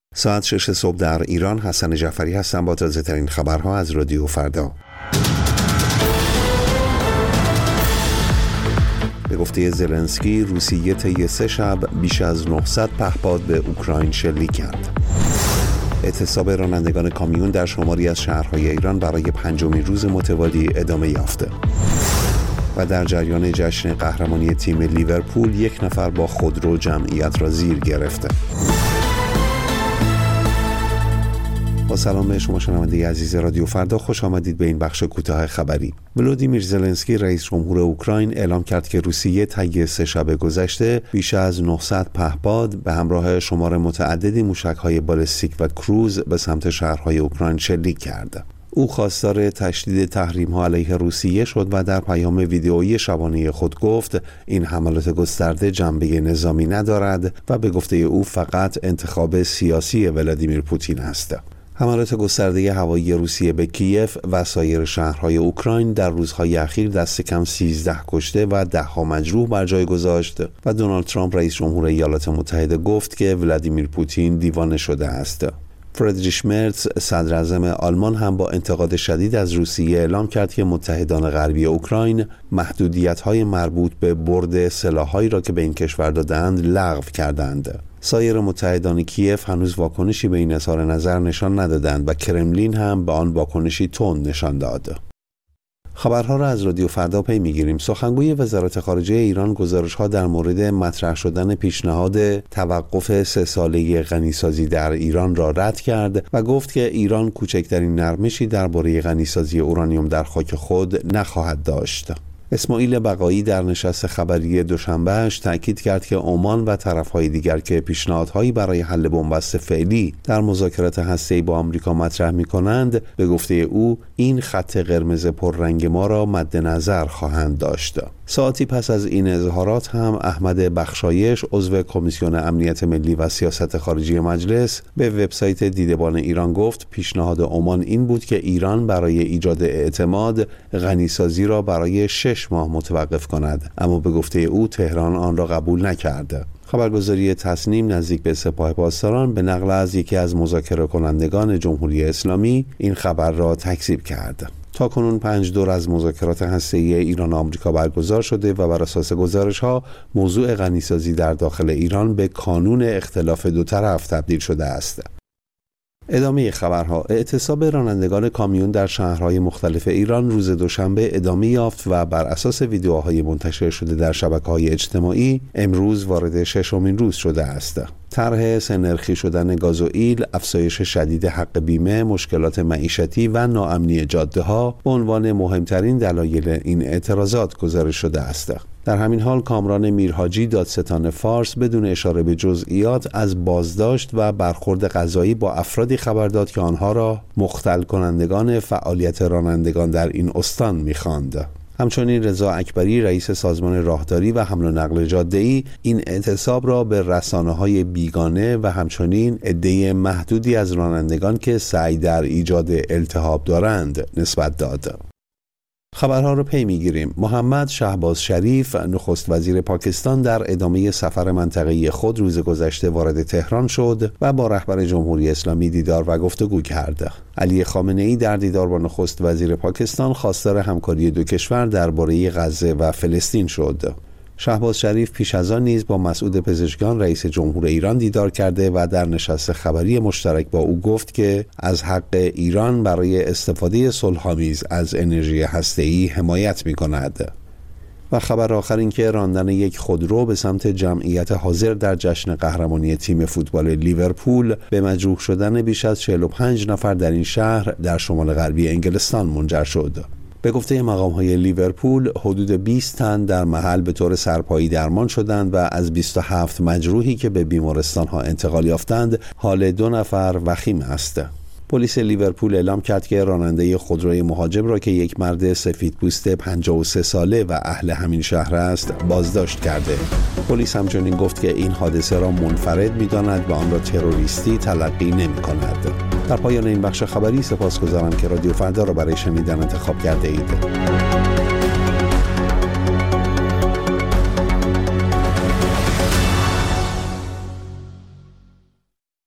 ساعت 6 صبح در ایران. حسن جعفری هستم با تازه ترین خبرها از رادیو فردا. به گفته زلنسکی، روسیه طی 3 شب بیش از 900 پهپاد به اوکراین شلیک کرد. اعتصاب رانندگان کامیون در شماری از شهرهای ایران برای 5مین روز متوالی ادامه یافته. و در جریان جشن قهرمانی تیم لیورپول، 1 نفر با خودرو جمعیت را زیر گرفته. با سلام به شما شنونده عزیز رادیو فردا، خوش آمدید به این بخش کوتاه خبری. ولودیمیر زلنسکی رئیس جمهور اوکراین اعلام کرد که روسیه طی 3 شب گذشته بیش از 900 پهپاد به همراه شمار متعددی موشک‌های بالستیک و کروز به سمت شهرهای اوکراین شلیک کرد. او خواستار تشدید تحریم‌ها علیه روسیه شد و در پیام ویدئویی شبانه خود گفت این حملات گسترده جنبه نظامی ندارد و به گفته او فقط انتخاب سیاسی ولادیمیر پوتین است. حملات گسترده هوایی روسیه به کیف و سایر شهرهای اوکراین در روزهای اخیر دست کم 13 کشته و 10 مجروح بر جای گذاشت و دونالد ترامپ رئیس جمهور ایالات متحده گفت که ولادیمیر پوتین دیوانه شده است. فریدریش مرتز صدر اعظم آلمان هم با انتقاد شدید از روسیه اعلام کرد که متحدان غربی اوکراین محدودیت‌های مربوط به برد سلاح‌هایی را که به این کشور دادند لغو کردند. سایر متحدان کیف هنوز واکنشی به این اظهار نظر نشان ندادند و کرملین هم به آن واکنشی تند نشان داد. خبرها را از رادیو فردا پی میگیریم. سخنگوی وزارت خارجه ایران گزارش‌ها در مورد مطرح شدن پیشنهاد توقف 3 ساله غنیسازی در ایران را رد کرد و گفت که ایران کوچکترین نرمشی درباره غنیسازی اورانیوم در خاک خود نخواهد داشت. اسماعیل بقایی در نشست خبری دوشنبهش تأکید کرد که عمان و طرف‌های دیگر که پیشنهادهایی برای حل بنبست فعلی در مذاکرات هسته‌ای با آمریکا مطرح می‌کنند، به گفته او این خط قرمز پررنگ ما را مد نظر خواهند داشت. ساعتی پس از این اظهارات هم احمد بخشایش عضو کمیسیون امنیت ملی و سیاست خارجی مجلس به وبسایت دیدبان ایران گفت پیشنهاد عمان این بود که ایران برای ایجاد اعتماد غنیسازی را برای 6 ماه متوقف کند، اما به گفته او تهران آن را قبول نکرد. خبرگزاری تصنیم نزدیک به سپاه پاسداران به نقل از یکی از مذاکره کنندگان جمهوری اسلامی این خبر را تکذیب کرد. تاکنون 5 دور از مذاکرات هسته‌ای ایران و آمریکا برگزار شده و بر اساس گزارش‌ها موضوع غنیسازی در داخل ایران به کانون اختلاف دو طرف تبدیل شده است. ادامه خبرها. اعتصاب رانندگان کامیون در شهرهای مختلف ایران روز دوشنبه ادامه یافت و بر اساس ویدیوهای منتشر شده در شبکه‌های اجتماعی امروز وارد 6مین روز شده است. طرح سه‌نرخی شدن گازوئیل، افزایش شدید حق بیمه، مشکلات معیشتی و ناامنی جاده‌ها به عنوان مهمترین دلایل این اعتراضات گزارش شده است. در همین حال کامران میرحاجی دادستان فارس بدون اشاره به جزئیات از بازداشت و برخورد قضایی با افرادی خبر داد که آنها را مختل کنندگان فعالیت رانندگان در این استان می‌خواند. همچنین رضا اکبری رئیس سازمان راهداری و حمل و نقل جاده‌ای این اعتصاب را به رسانه‌های بیگانه و همچنین عده محدودی از رانندگان که سعی در ایجاد التهاب دارند نسبت داد. خبرها رو پی میگیریم. محمد شهباز شریف نخست وزیر پاکستان در ادامه سفر منطقه‌ای خود روز گذشته وارد تهران شد و با رهبر جمهوری اسلامی دیدار و گفتگو کرد. علی خامنه‌ای در دیدار با نخست وزیر پاکستان خواستار همکاری دو کشور درباره غزه و فلسطین شد. شهباز شریف پیش از آن نیز با مسعود پزشکیان رئیس جمهور ایران دیدار کرده و در نشست خبری مشترک با او گفت که از حق ایران برای استفاده صلح‌آمیز از انرژی هسته‌ای حمایت می‌کند. و خبر آخر این که راندن یک خودرو به سمت جمعیت حاضر در جشن قهرمانی تیم فوتبال لیورپول به مجروح شدن بیش از 45 نفر در این شهر در شمال غربی انگلستان منجر شد. به گفته مقام‌های لیورپول حدود 20 تن در محل به طور سرپایی درمان شدند و از 27 مجروحی که به بیمارستان‌ها انتقال یافتند حال 2 نفر وخیم است. پلیس لیورپول اعلام کرد که راننده خودروی مهاجم را که یک مرد سفیدپوست 53 ساله و اهل همین شهر است بازداشت کرده. پلیس همچنین گفت که این حادثه را منفرد می‌داند و آن را تروریستی تلقی نمی‌کند. در پایان این بخش خبری سپاسگزارم که رادیو فردا را برای شنیدن انتخاب کرده اید.